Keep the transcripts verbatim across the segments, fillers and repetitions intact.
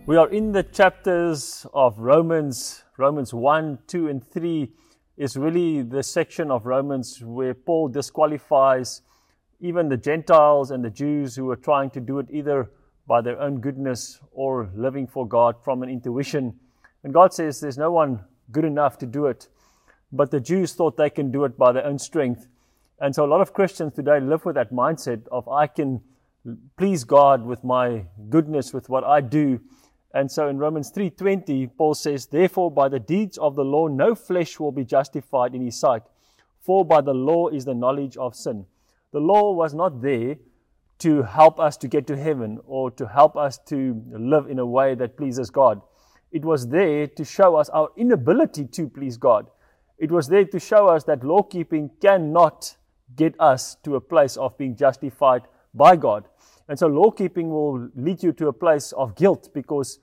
We are in the chapters of Romans. Romans one, two, and three is really the section of Romans where Paul disqualifies even the Gentiles and the Jews who were trying to do it either by their own goodness or living for God from an intuition. And God says there's no one good enough to do it. But the Jews thought they can do it by their own strength. And so a lot of Christians today live with that mindset of I can please God with my goodness, with what I do. And so in Romans three twenty, Paul says, "Therefore by the deeds of the law no flesh will be justified in his sight, for by the law is the knowledge of sin." The law was not there to help us to get to heaven or to help us to live in a way that pleases God. It was there to show us our inability to please God. It was there to show us that law keeping cannot get us to a place of being justified by God. And so law keeping will lead you to a place of guilt, because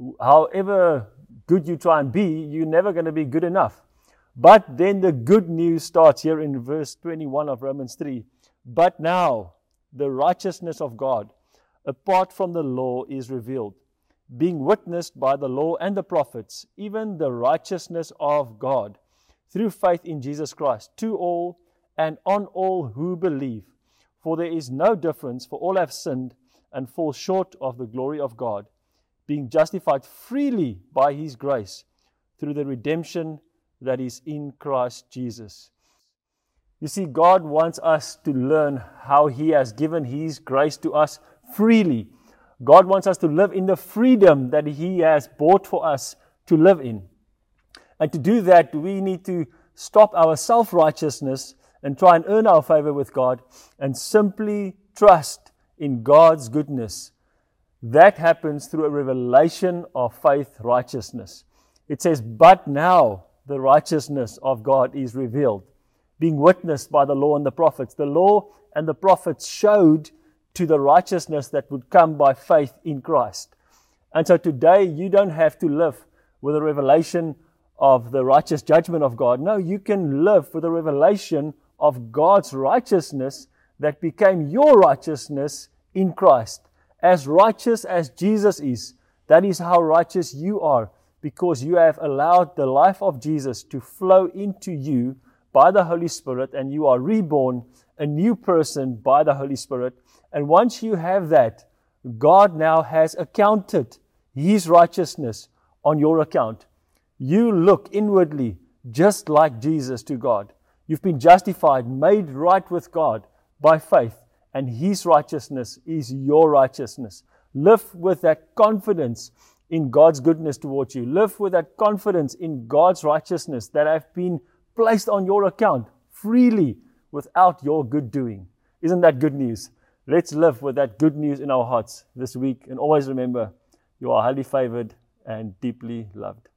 however good you try and be, you're never going to be good enough. But then the good news starts here in verse twenty-one of Romans three. "But now the righteousness of God, apart from the law, is revealed, being witnessed by the law and the prophets, even the righteousness of God, through faith in Jesus Christ, to all and on all who believe. For there is no difference, for all have sinned and fall short of the glory of God, being justified freely by His grace through the redemption that is in Christ Jesus." You see, God wants us to learn how He has given His grace to us freely. God wants us to live in the freedom that He has bought for us to live in. And to do that, we need to stop our self-righteousness and try and earn our favor with God and simply trust in God's goodness. That happens through a revelation of faith righteousness. It says, "But now the righteousness of God is revealed, being witnessed by the law and the prophets." The law and the prophets showed to the righteousness that would come by faith in Christ. And so today you don't have to live with a revelation of the righteous judgment of God. No, you can live with a revelation of God's righteousness that became your righteousness in Christ. As righteous as Jesus is, that is how righteous you are, because you have allowed the life of Jesus to flow into you by the Holy Spirit, and you are reborn, a new person by the Holy Spirit. And once you have that, God now has accounted His righteousness on your account. You look inwardly just like Jesus to God. You've been justified, made right with God by faith, and His righteousness is your righteousness. Live with that confidence in God's goodness towards you. Live with that confidence in God's righteousness that have been placed on your account freely without your good doing. Isn't that good news? Let's live with that good news in our hearts this week, and always remember, you are highly favored and deeply loved.